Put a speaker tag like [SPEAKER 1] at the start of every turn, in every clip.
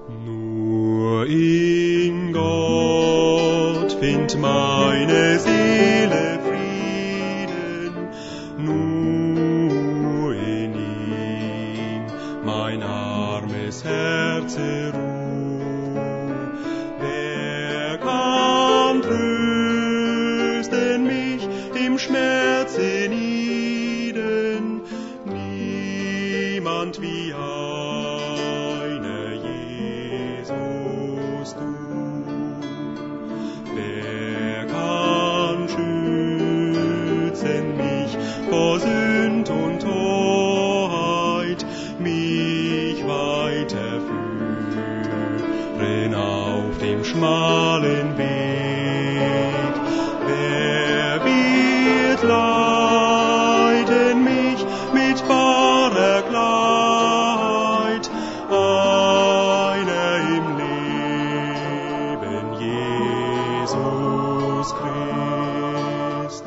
[SPEAKER 1] Nur in Gott findet meine Seele Frieden, nur in ihm mein armes Herz Ruhe. Wer kann trösten mich im Schmerz hienieden? Niemand wie Jesus du. Wer kann schützen mich vor Sünd und Torheit, mich weiterführen auf dem schmalen Weg? Wer wird leiten mich mit wahrer Klarheit? Einer im Leben, Jesus Christ.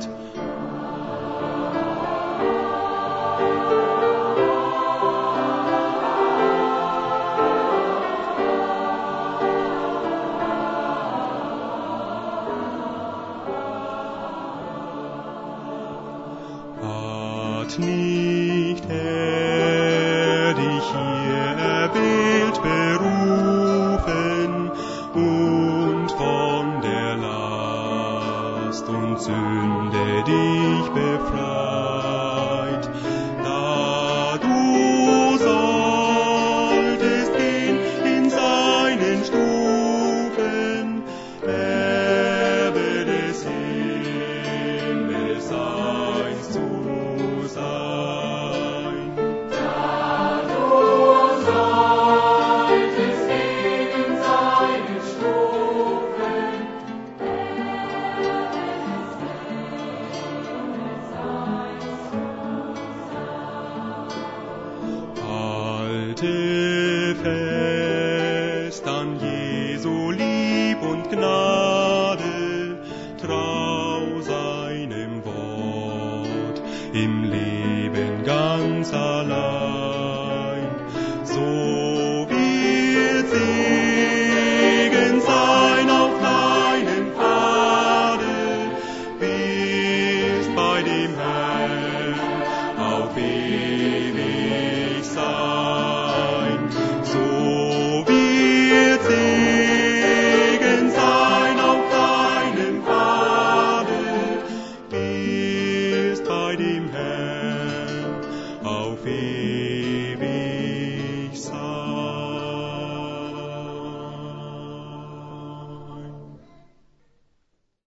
[SPEAKER 1] Hat nicht er dich hier erwählt, berufen und von der Last und Sünde dich befreit, da du solltest gehen in seinen Stufen, Erbe des Himmelseins zu sein.
[SPEAKER 2] Da du solltest gehen in seinen Stufen,
[SPEAKER 1] Halte fest an Jesu Lieb und Gnade, trau seinem Wort im Leben ganz allein. So wird Segen sein auf deinen Pfade, wirst bei dem Herrn auf ewig sein. So wird Segen sein auf deinen Pfade, wirst bei dem Herrn auf ewig